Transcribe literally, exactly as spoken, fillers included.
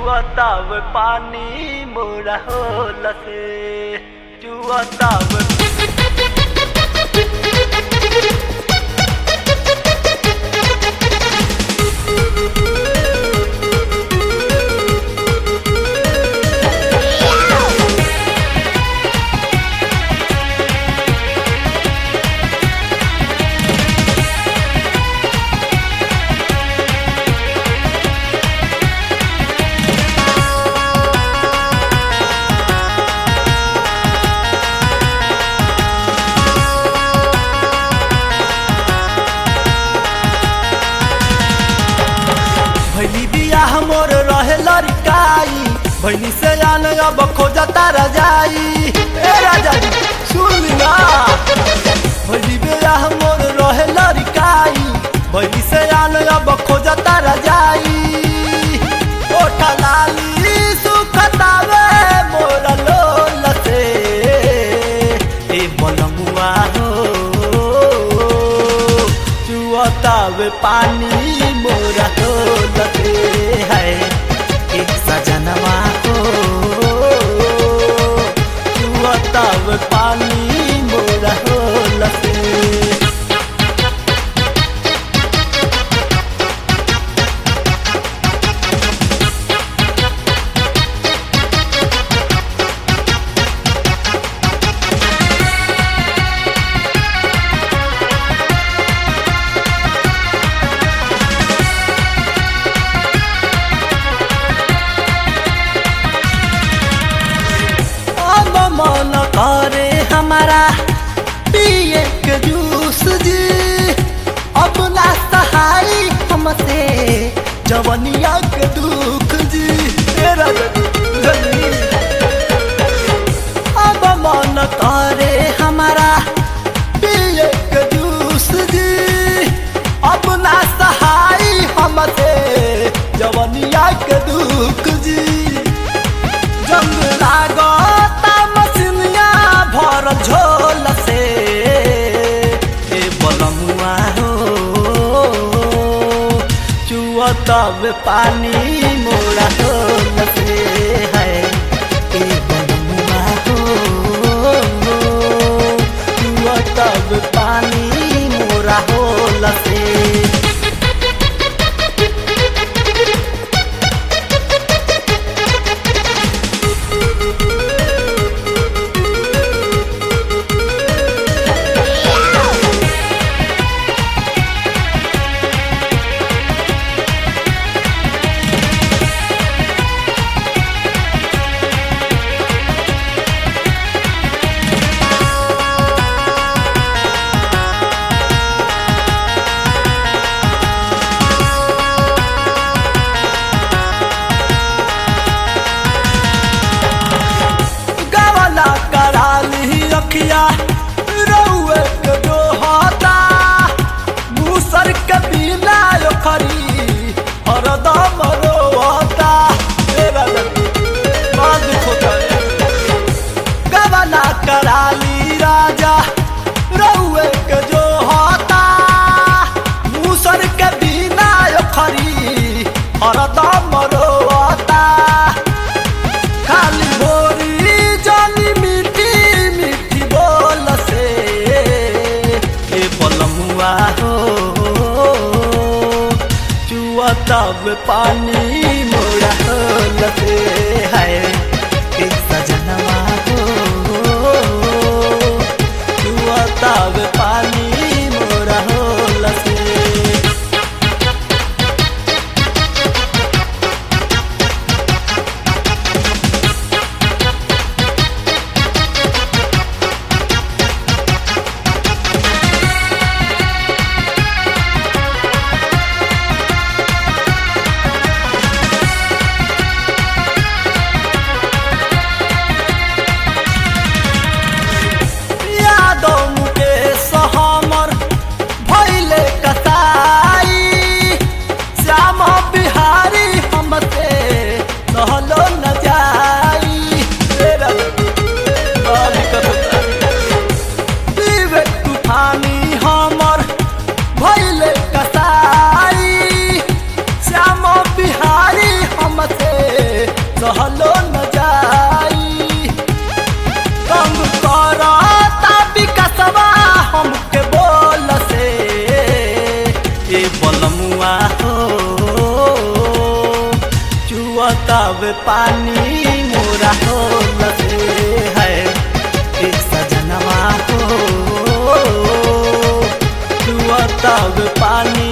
चुआताव पानी मोरा होल से चुआताव भैली बियाह मोर रहे लड़काई भैली से आन अब खोजता रजाई ए राजा जी सुन ना भैली बियाह मोर रहे लड़काई भैली से आन अब खोजता रजाई ओठा लाली सुखतावे मोर लोल से ए बलमुआ हो चुआतावे पानी मोरा होल से है एक सजनवा हो चुआतावे पानी मोरा होल से मन करे हमारा पिए के जूस जी अब ना सहाय हमसे जवनिया के दुख जी अब मन करे हमारा पिए के जूस जी अब ना सहाय हमसे जवनिया के दुख जी जंग लागो भरल झोल से ए बलमुआ हो चुआतावे पानी मोरा होल से है ए बलमुआ हो चुआतावे पानी मोरा होल से रउए के जो होता मूसर के बिना खरी हरदम रोता गवना कराली राजा रउए के जो होता मूसर के बिना खरी हरदम रोता खाली बोरी जानी मीठी मीठी बोल तब पानी मोरा होला से है एक सजनवा हो चुआ तब पानी